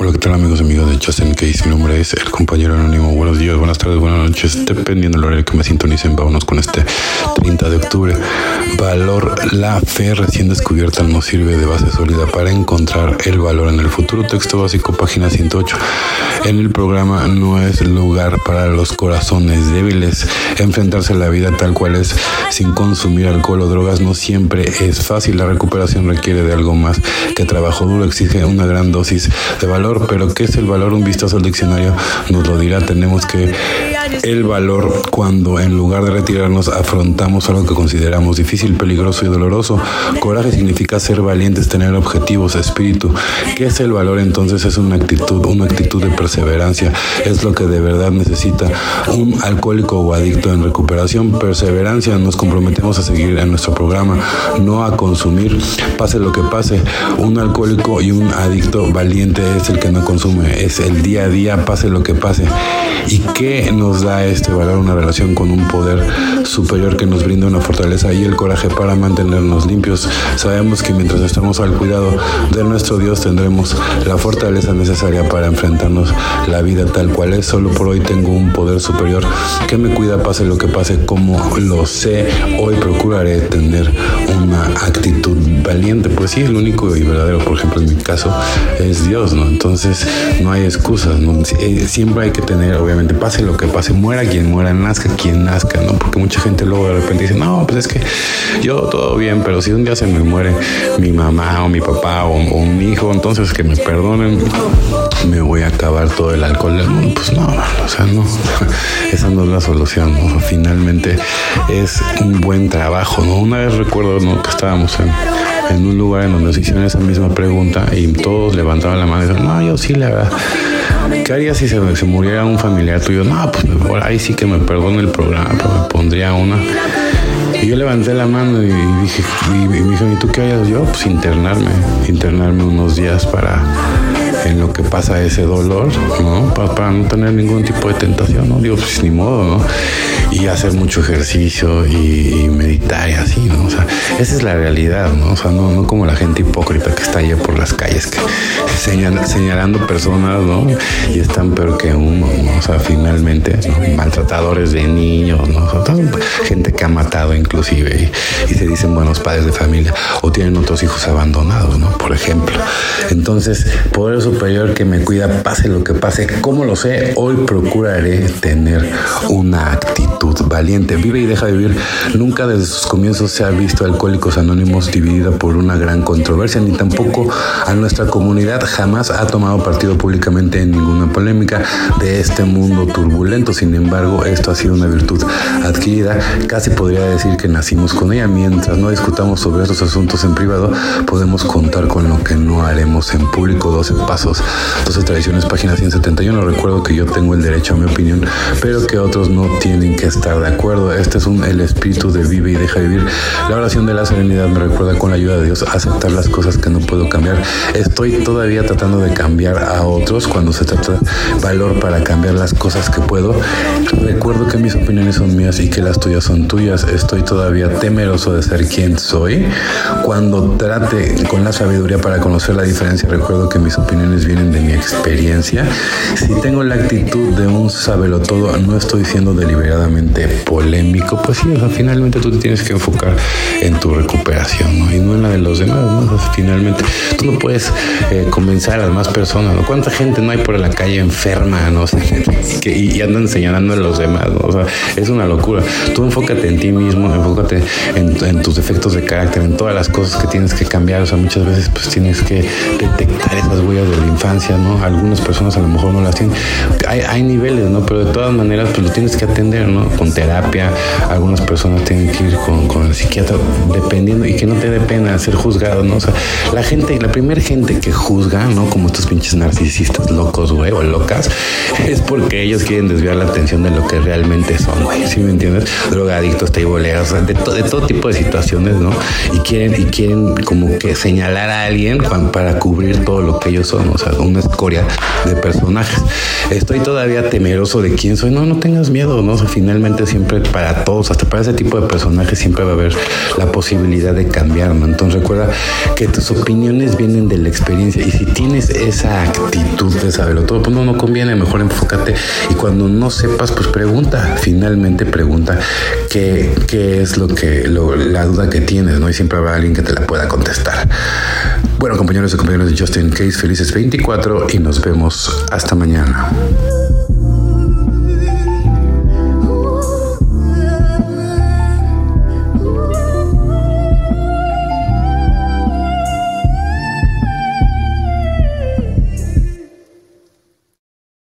Hola, ¿qué tal amigos y amigas de Just In Case? Mi nombre es el compañero anónimo. Buenos días, buenas tardes, buenas noches, dependiendo del horario que me sintonicen. Vámonos con este 30 de octubre. Valor: la fe recién descubierta nos sirve de base sólida para encontrar el valor en el futuro. Texto básico, página 108. En el programa no es lugar para los corazones débiles. Enfrentarse a la vida tal cual es, sin consumir alcohol o drogas, no siempre es fácil. La recuperación requiere de algo más que trabajo duro, exige una gran dosis de valor. Pero ¿qué es el valor? Un vistazo al diccionario nos lo dirá. Tenemos que el valor cuando en lugar de retirarnos afrontamos algo que consideramos difícil, peligroso y doloroso. Coraje significa ser valientes, tener objetivos, espíritu. ¿Qué es el valor entonces? Es una actitud de perseverancia. Es lo que de verdad necesita un alcohólico o adicto en recuperación. Perseverancia. Nos comprometemos a seguir en nuestro programa, no a consumir, pase lo que pase. Un alcohólico y un adicto valiente es el que no consume, es el día a día, pase lo que pase. ¿Y qué nos da este valor? Una relación con un poder superior que nos brinda una fortaleza y el coraje para mantenernos limpios. Sabemos que mientras estamos al cuidado de nuestro Dios tendremos la fortaleza necesaria para enfrentarnos la vida tal cual es. Solo por hoy tengo un poder superior que me cuida, pase lo que pase. Como lo sé, hoy procuraré tener una actitud valiente. Pues sí, el único y verdadero, por ejemplo en mi caso, es Dios, ¿no? Entonces no hay excusas, ¿no? Siempre hay que tener, obviamente, pase lo que pase, muera quien muera, nazca quien nazca, ¿no? Porque mucha gente luego de repente dice, no, pues es que yo todo bien, pero si un día se me muere mi mamá o mi papá o mi hijo, entonces que me perdonen, me voy a acabar todo el alcohol del mundo. Pues no, o sea, no, esa no es la solución, ¿no? Finalmente es un buen trabajo, ¿no? Una vez recuerdo, ¿no?, que estábamos en un lugar en donde se hicieron esa misma pregunta y todos levantaban la mano y decían, no, yo sí, la verdad. ¿Qué harías si se muriera un familiar tuyo? No, pues mejor ahí sí que me perdone el programa, pero me pondría una. Y yo levanté la mano y dije, y me dijo, ¿y tú qué harías? Yo, pues internarme unos días en lo que pasa ese dolor, ¿no? Para no tener ningún tipo de tentación, ¿no? Digo, pues ni modo, ¿no? Y hacer mucho ejercicio y meditar y así, ¿no? O sea, esa es la realidad, ¿no? O sea, no como la gente hipócrita que está allá por las calles, que señalando personas, ¿no? Y están peor que uno, ¿no? O sea, finalmente, ¿no? Maltratadores de niños, ¿no? O sea, gente que ha matado inclusive y se dicen buenos padres de familia o tienen otros hijos abandonados, ¿no? Por ejemplo. Entonces, poder superior que me cuida, pase lo que pase. ¿Cómo lo sé? Hoy procuraré tener una actitud valiente. Vive y deja vivir. Nunca desde sus comienzos se ha visto a Alcohólicos Anónimos dividida por una gran controversia, ni tampoco a nuestra comunidad jamás ha tomado partido públicamente en ninguna polémica de este mundo turbulento. Sin embargo, esto ha sido una virtud adquirida. Casi podría decir que nacimos con ella. Mientras no discutamos sobre estos asuntos en privado, podemos contar con lo que no haremos en público. 12 pasos, 12 tradiciones, página 171. Recuerdo que yo tengo el derecho a mi opinión, pero que otros no tienen que estar de acuerdo. Este es el espíritu de vive y deja vivir. La oración de la serenidad me recuerda, con la ayuda de Dios, aceptar las cosas que no puedo cambiar. Estoy todavía tratando de cambiar a otros cuando se trata de valor para cambiar las cosas que puedo. Recuerdo que mis opiniones son mías y que las tuyas son tuyas. Estoy todavía temeroso de ser quien soy. Cuando trate con la sabiduría para conocer la diferencia, recuerdo que mis opiniones vienen de mi experiencia. Si tengo la actitud de un sabelotodo, no estoy siendo deliberadamente polémico. Pues sí, o sea, finalmente tú te tienes que enfocar en tu recuperación, ¿no? Y no en la de los demás, ¿no? O sea, finalmente tú no puedes convencer a las demás personas, ¿no? ¿Cuánta gente no hay por la calle enferma, no? O sea, y andan señalando a los demás, ¿no? O sea, es una locura. Tú enfócate en ti mismo, enfócate en tus defectos de carácter, en todas las cosas que tienes que cambiar. O sea, muchas veces pues tienes que detectar esas huellas de la infancia, ¿no? Algunas personas a lo mejor no las tienen. Hay niveles, ¿no? Pero de todas maneras pues lo tienes que atender, ¿no? Con terapia. Algunas personas tienen que ir con el psiquiatra, dependiendo, y que no te dé pena ser juzgado, ¿no? O sea, la primera gente que juzga, ¿no? Como estos pinches narcisistas locos, güey, o locas, es porque ellos quieren desviar la atención de lo que realmente son, güey. ¿Sí me entiendes? Drogadictos, teiboleros, o sea, de todo tipo de situaciones, ¿no? Y quieren como que señalar a alguien para cubrir todo lo que ellos son. ¿no? O sea, una escoria de personajes. Estoy todavía temeroso de quién soy. No tengas miedo, ¿no? O sea, finalmente siempre para todos, hasta para ese tipo de personajes, siempre va a haber la posibilidad de cambiar, ¿no? Entonces recuerda que tus opiniones vienen de la experiencia, y si tienes esa actitud de saberlo todo, pues no conviene, mejor enfócate, y cuando no sepas, pues pregunta, finalmente pregunta qué es la duda que tienes, ¿no? Y siempre habrá alguien que te la pueda contestar. Bueno, compañeros y compañeras de Just In Case, felices 24 y nos vemos hasta mañana.